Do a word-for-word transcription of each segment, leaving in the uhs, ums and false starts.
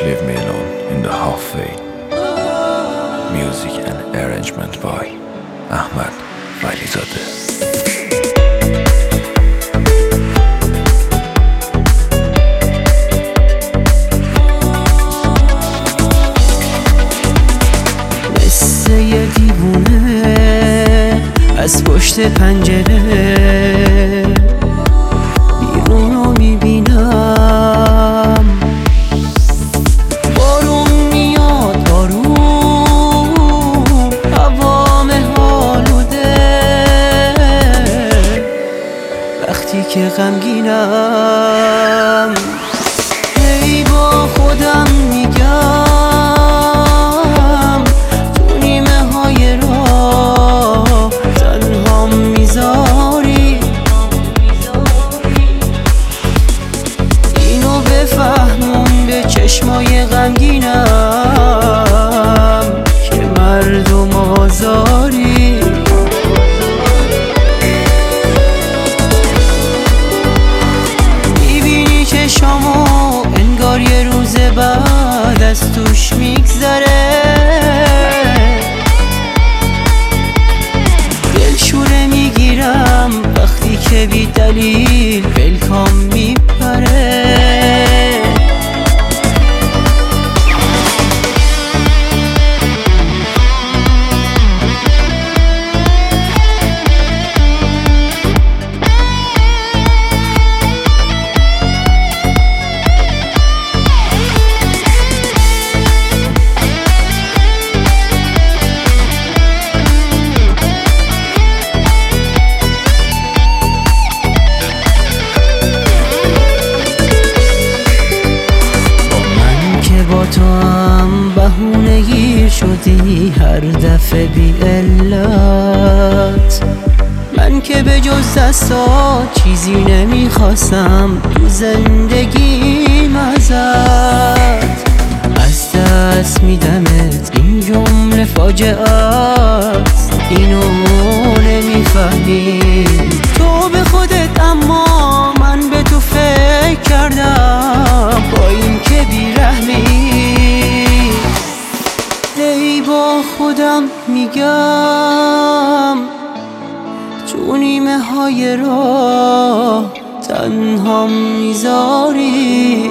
Leave Me Alone in the Halfway. Music and arrangement by Ahmad Valizadeh. یه دیوونه از پشت پنجره بیرون رو میبینم، بارون میاد بارون، هوام آلوده. وقتی که غمگینم هی با خودم میگم چشمای غمگینم که مردم آزاری. میبینی چشامو انگار یه روز بعد از توش میگذره، دلشوره میگیرم وقتی که بی دلیل ولکام میپره. تو هم بهونه گیر شدی هر دفعه بی علت. من که به جز دستات چیزی نمیخواستم تو زندگیم ازت. از دست میدمت این جمله فاجعه است، اینو نمیفهمی تو به خودت، اما من به تو فکر کردم با این که بیرحمی. ای با خودم میگم تو نیمه های راه تنها میذاری.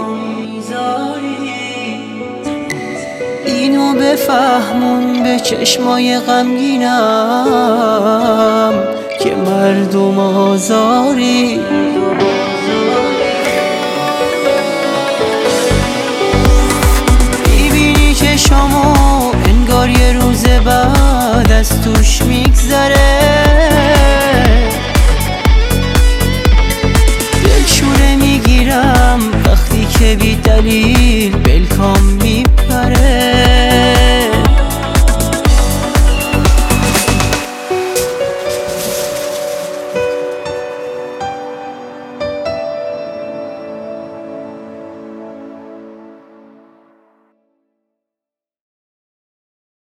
اینو بفهمون به چشمای غمگینم که مردم آزاری.